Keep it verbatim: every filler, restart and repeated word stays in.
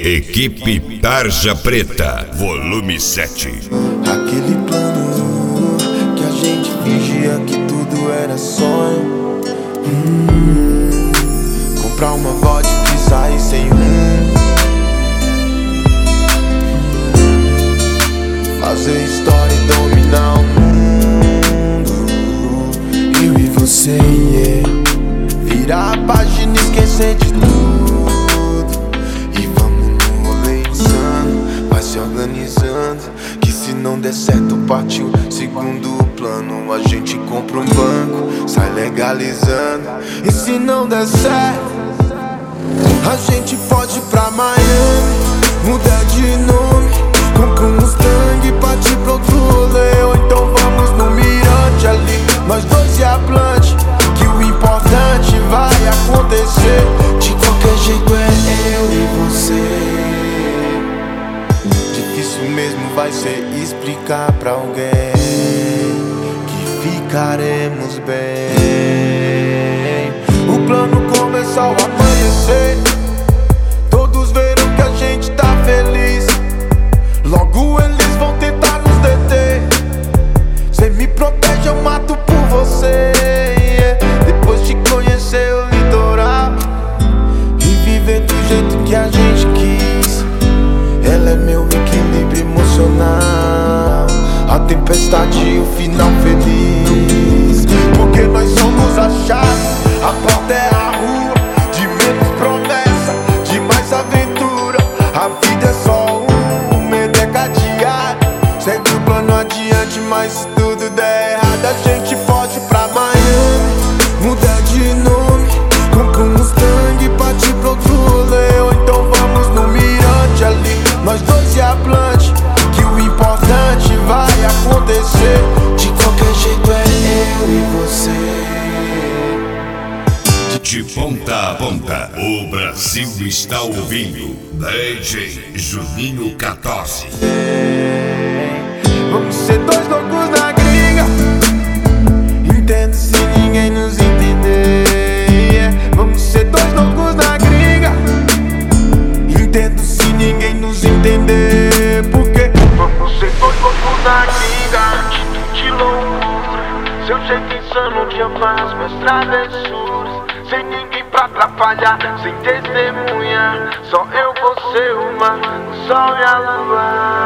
Equipe Tarja Preta, volume sete. Aquele plano que a gente fingia que tudo era sonho. hum, Comprar uma vodka e sair sem rumo. Fazer história e dominar o mundo. Eu e você, yeah. Virar a página e esquecer de tudo. E vamos no rolê insano, vai se organizando, que se não der certo partiu segundo plano. A gente compra um banco, sai legalizando. E se não der certo, a gente pode ir pra Miami, mudar de nome, compra um Mustang e partir pra outro rolê. Ou então vamos no mirante ali, nós dois e a Blunt, que o importante vai acontecer. De qualquer jeito é eu e você. Difícil mesmo vai ser explicar pra alguém que ficaremos bem. O plano começou a amanhecer, todos viram que a gente tá feliz. Logo eles vão tentar nos deter. Cê me protege, eu mato por você, yeah. Depois de conhecer o litoral e viver do jeito que a gente quis, ela é meu equilíbrio emocional, a tempestade e o final feliz. Porque nós somos a chave, a porta é a rua. De menos promessa, de mais aventura. A vida é só um, o medo é cadeado. Segue o plano adiante, mas se tudo der errado, a gente pode ir pra Miami, mudar de nome, compra um Mustang e partir pra outro rolê. Ou então vamos no mirante ali, nós dois e a Blunt, que o importante vai acontecer. De qualquer jeito é eu e você. De ponta a ponta, o Brasil está ouvindo D J Juninho quatorze. Vamos ser dois loucos na gringa, entendo se ninguém nos entender, yeah. Vamos ser dois loucos na gringa, entendo se ninguém nos entender. Porque vamos ser dois loucos na gringa, atitude de loucura, seu jeito insano onde eu faço minhas travessuras. Sem ninguém pra atrapalhar, sem testemunha, só eu, você, o mar, o sol e a lua.